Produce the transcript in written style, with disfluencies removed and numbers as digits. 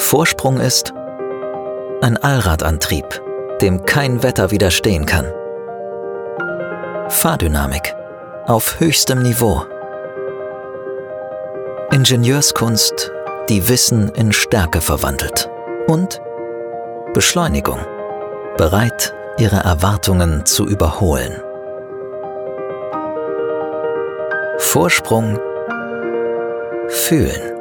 Vorsprung ist ein Allradantrieb, dem kein Wetter widerstehen kann. Fahrdynamik auf höchstem Niveau. Ingenieurskunst, die Wissen in Stärke verwandelt. Und Beschleunigung, bereit, ihre Erwartungen zu überholen. Vorsprung fühlen.